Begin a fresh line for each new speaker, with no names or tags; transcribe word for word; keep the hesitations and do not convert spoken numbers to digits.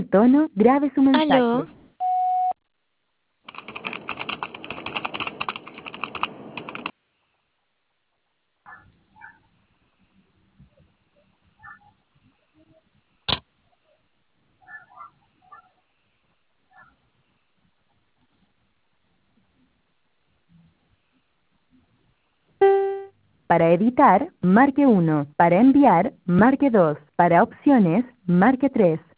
tono, grabe su
Aló,
mensaje. Para editar, marque uno. Para enviar, marque dos. Para opciones, marque tres.